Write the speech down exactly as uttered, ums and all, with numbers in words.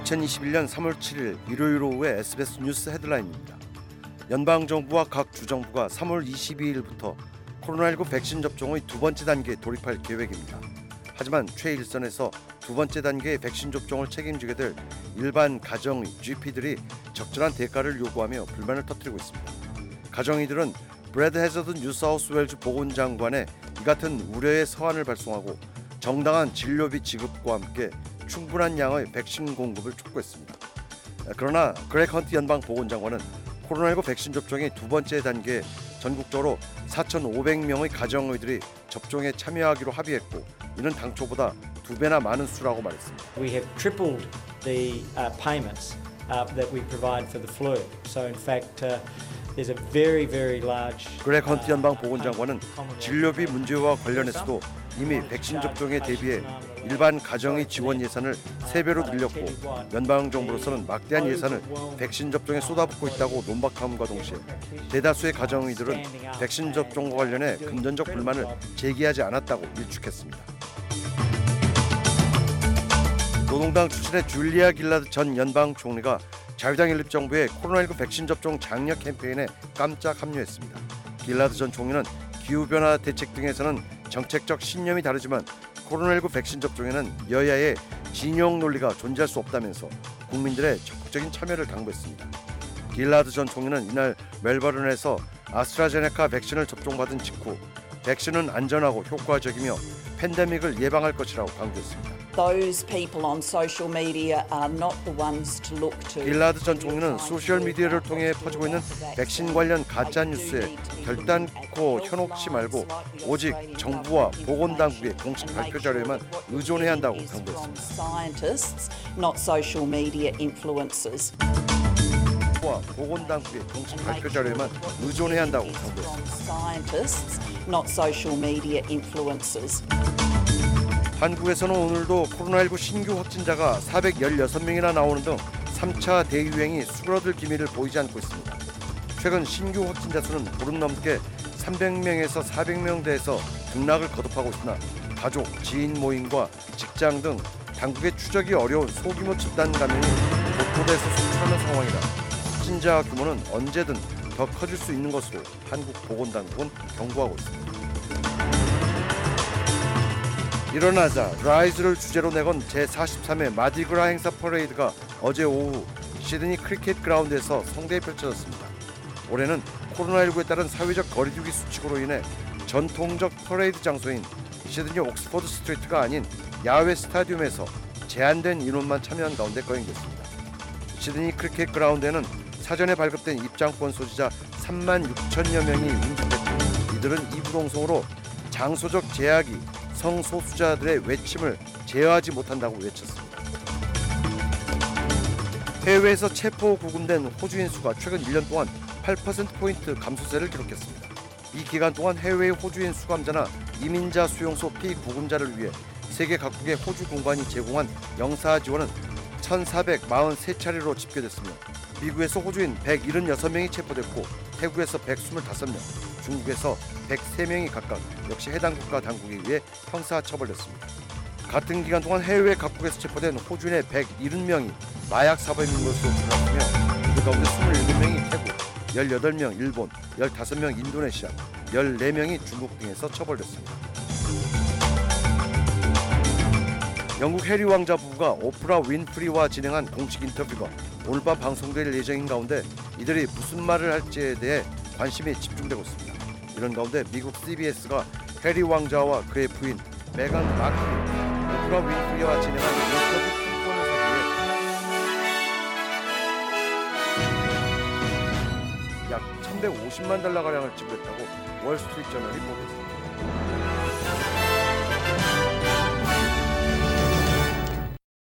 이천이십일 년 삼월 칠일 일요일 오후의 에스비에스 뉴스 헤드라인입니다. 연방정부와 각 주정부가 삼월 이십이일부터 코로나십구 백신 접종의 두 번째 단계에 돌입할 계획입니다. 하지만 최일선에서 두 번째 단계의 백신 접종을 책임지게 될 일반 가정의 지피들이 적절한 대가를 요구하며 불만을 터뜨리고 있습니다. 가정의들은 브래드 해저드 뉴사우스웨일즈 보건장관의 이 같은 우려의 서한을 발송하고 정당한 진료비 지급과 함께 충분한 양의 백신 공급을 촉구했습니다. 그러나 그렉 헌트 연방 보건장관은 코로나십구 백신 접종의 두 번째 단계에 전국적으로 사천오백 명의 가정의들이 접종에 참여하기로 합의했고 이는 당초보다 두 배나 많은 수라고 말했습니다. We have tripled the uh, payments uh, that we provide for the flu. So in fact uh, there's a very very large 그렉 헌트 연방 보건장관은 진료비 문제와 관련해서도 이미 백신 접종에 대비해 일반 가정의 지원 예산을 세 배로 늘렸고 연방 정부로서는 막대한 예산을 백신 접종에 쏟아붓고 있다고 논박함과 동시에 대다수의 가정의들은 백신 접종과 관련해 금전적 불만을 제기하지 않았다고 일축했습니다. 노동당 출신의 줄리아 길라드 전 연방 총리가 자유당 연립 정부의 코로나십구 백신 접종 장려 캠페인에 깜짝 합류했습니다. 길라드 전 총리는 기후변화 대책 등에서는 정책적 신념이 다르지만 코로나십구 백신 접종에는 여야의 진영 논리가 존재할 수 없다면서 국민들의 적극적인 참여를 당부했습니다. 길라드 전 총리는 이날 멜버른에서 아스트라제네카 백신을 접종받은 직후 백신은 안전하고 효과적이며 팬데믹을 예방할 것이라고 강조했습니다. Those people on social media are not the ones to look to. 길라드 전 총리는 소셜 미디어를 통해 퍼지고 있는 백신 관련 가짜 뉴스에 결단코 현혹치 말고 오직 정부와 보건당국의 공식 발표 자료에만 의존해야 한다고 당부했습니다. Scientists, not social media influencers. 정부와 보건당국의 공식 발표 자료에만 의존해야 한다고 당부했습니다. Scientists, not social media influencers. 한국에서는 오늘도 코로나십구 신규 확진자가 사백십육 명이나 나오는 등 삼 차 대유행이 수그러들 기미를 보이지 않고 있습니다. 최근 신규 확진자 수는 보름 넘게 삼백 명에서 사백 명대에서 등락을 거듭하고 있으나 가족, 지인 모임과 직장 등 당국의 추적이 어려운 소규모 집단 감염이 곳곳에서 속출하는 상황이라 확진자 규모는 언제든 더 커질 수 있는 것으로 한국 보건당국은 경고하고 있습니다. 일어나자 라이즈를 주제로 내건 제사십삼 회 마디그라 행사 퍼레이드가 어제 오후 시드니 크리켓 그라운드에서 성대히 펼쳐졌습니다. 올해는 코로나십구에 따른 사회적 거리두기 수칙으로 인해 전통적 퍼레이드 장소인 시드니 옥스퍼드 스트리트가 아닌 야외 스타디움에서 제한된 인원만 참여한 가운데 거행됐습니다. 시드니 크리켓 그라운드에는 사전에 발급된 입장권 소지자 삼만 육천여 명이 운집했고 이들은 이부동성으로 장소적 제약이 성소수자들의 외침을 제어하지 못한다고 외쳤습니다. 해외에서 체포 구금된 호주인 수가 최근 일 년 동안 팔 퍼센트 포인트 감소세를 기록했습니다. 이 기간 동안 해외의 호주인 수감자나 이민자 수용소 피구금자를 위해 세계 각국의 호주 공관이 제공한 영사 지원은 천사백사십삼 차례로 집계됐으며 미국에서 호주인 백칠십육 명이 체포됐고 태국에서 백이십오 명, 중국에서 백삼 명이 각각 역시 해당 국가 당국에 의해 형사 처벌됐습니다. 같은 기간 동안 해외 각국에서 체포된 호주인의 백칠십 명이 마약 사범인 것으로 드러났으며 그 가운데 이십칠 명이 태국, 십팔 명 일본, 십오 명 인도네시아, 십사 명이 중국 등에서 처벌됐습니다. 영국 해리 왕자 부부가 오프라 윈프리와 진행한 공식 인터뷰가 오늘 밤 방송될 예정인 가운데 이들이 무슨 말을 할지에 대해 관심이 집중되고 있습니다. 이런 가운데 미국 씨비에스가 해리 왕자와 그의 부인 메간 마클이 오프라 윈프리와 진행한 인터뷰 특권을 사기에 약 천백오십만 달러가량을 지불했다고 월스트리트 저널이 보도했습니다.